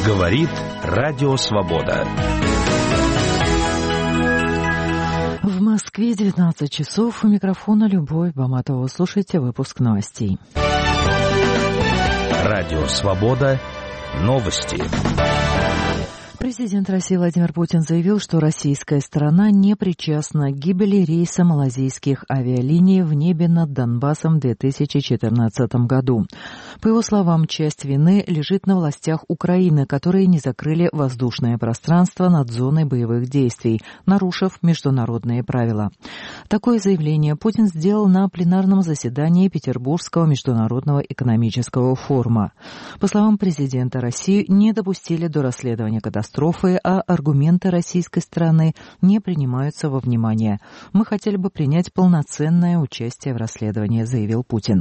Говорит Радио Свобода. В Москве 19 часов. У микрофона Любовь Баматова. Слушайте выпуск новостей. Радио Свобода. Новости. Президент России Владимир Путин заявил, что российская сторона не причастна к гибели рейса малазийских авиалиний в небе над Донбассом в 2014 году. По его словам, часть вины лежит на властях Украины, которые не закрыли воздушное пространство над зоной боевых действий, нарушив международные правила. Такое заявление Путин сделал на пленарном заседании Петербургского международного экономического форума. По словам президента России, не допустили до расследования катастрофы, а аргументы российской стороны не принимаются во внимание. Мы хотели бы принять полноценное участие в расследовании, заявил Путин.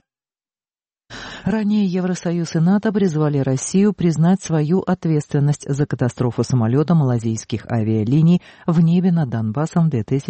Ранее Евросоюз и НАТО призвали Россию признать свою ответственность за катастрофу самолета малазийских авиалиний в небе над Донбассом в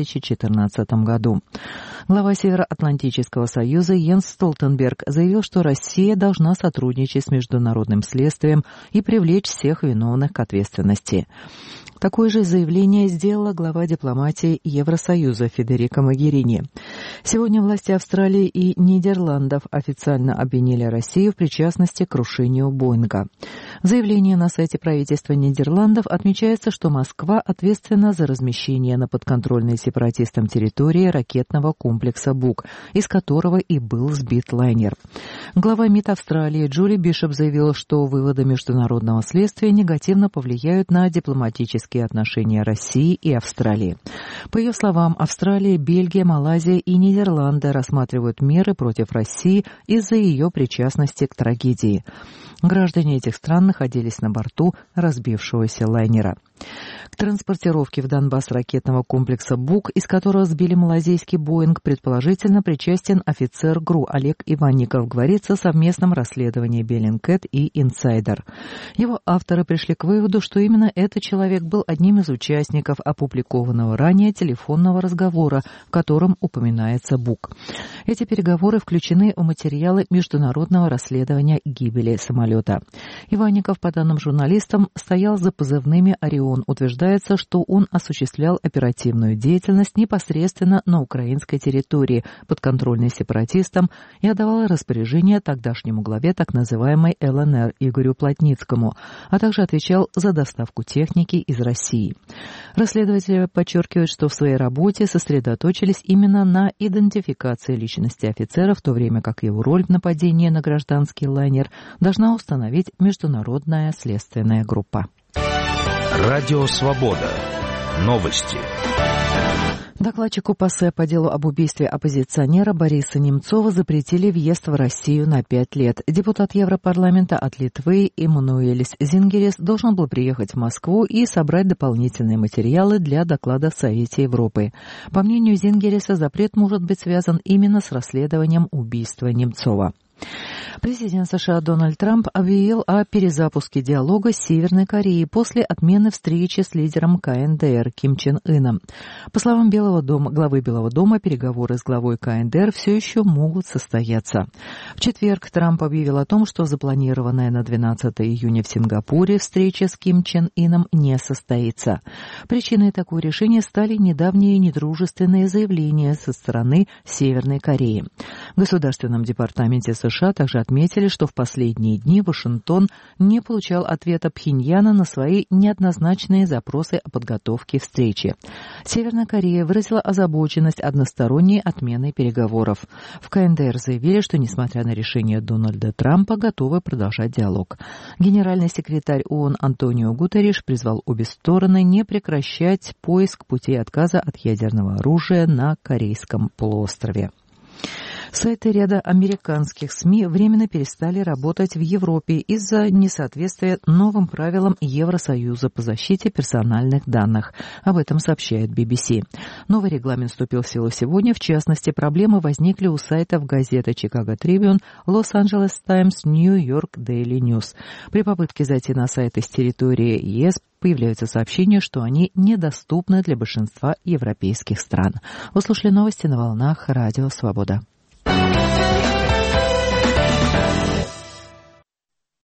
2014 году. Глава Североатлантического союза Йенс Столтенберг заявил, что Россия должна сотрудничать с международным следствием и привлечь всех виновных к ответственности. Такое же заявление сделала глава дипломатии Евросоюза Федерика Могерини. Сегодня власти Австралии и Нидерландов официально обвинили Россию в причастности к крушению Боинга. В заявлении на сайте правительства Нидерландов отмечается, что Москва ответственна за размещение на подконтрольной сепаратистам территории ракетного комплекса «Бук», из которого и был сбит лайнер. Глава МИД Австралии Джули Бишоп заявила, что выводы международного следствия негативно повлияют на дипломатические отношения России и Австралии. По ее словам, Австралия, Бельгия, Малайзия и Нидерланды рассматривают меры против России из-за ее причастности к трагедии. Граждане этих стран находились на борту разбившегося лайнера. К транспортировке в Донбасс ракетного комплекса «Бук», из которого сбили малазийский «Боинг», предположительно причастен офицер ГРУ Олег Иванников, говорится в совместном расследовании Bellingcat и Insider. Его авторы пришли к выводу, что именно этот человек был одним из участников опубликованного ранее телефонного разговора, в котором упоминается «Бук». Эти переговоры включены в материалы международного расследования гибели самолета. Иванников, по данным журналистам, стоял за позывными «Орион». Утверждается, что он осуществлял оперативную деятельность непосредственно на украинской территории, подконтрольной сепаратистам, и отдавал распоряжение тогдашнему главе так называемой ЛНР Игорю Плотницкому, а также отвечал за доставку техники из России. Расследователи подчеркивают, что в своей работе сосредоточились именно на идентификации личности офицера, в то время как его роль в нападении на гражданский лайнер должна установить международная следственная группа. Радио Свобода. Новости. Докладчику ПАСЕ по делу об убийстве оппозиционера Бориса Немцова запретили въезд в Россию на 5 лет. Депутат Европарламента от Литвы Эммануэлис Зингерис должен был приехать в Москву и собрать дополнительные материалы для доклада в Совете Европы. По мнению Зингериса, запрет может быть связан именно с расследованием убийства Немцова. Президент США Дональд Трамп объявил о перезапуске диалога с Северной Кореей после отмены встречи с лидером КНДР Ким Чен Ыном. По словам главы Белого дома, переговоры с главой КНДР все еще могут состояться. В четверг Трамп объявил о том, что запланированная на 12 июня в Сингапуре встреча с Ким Чен Ыном не состоится. Причиной такого решения стали недавние недружественные заявления со стороны Северной Кореи. В Государственном департаменте США также отметили, что в последние дни Вашингтон не получал ответа Пхеньяна на свои неоднозначные запросы о подготовке встречи. Северная Корея выразила озабоченность односторонней отменой переговоров. В КНДР заявили, что, несмотря на решение Дональда Трампа, готовы продолжать диалог. Генеральный секретарь ООН Антонио Гутерриш призвал обе стороны не прекращать поиск путей отказа от ядерного оружия на Корейском полуострове. Сайты ряда американских СМИ временно перестали работать в Европе из-за несоответствия новым правилам Евросоюза по защите персональных данных. Об этом сообщает BBC. Новый регламент вступил в силу сегодня. В частности, проблемы возникли у сайтов газеты Chicago Tribune, Los Angeles Times, New York Daily News. При попытке зайти на сайты с территории ЕС появляются сообщения, что они недоступны для большинства европейских стран. Вы слушали новости на волнах Радио Свобода.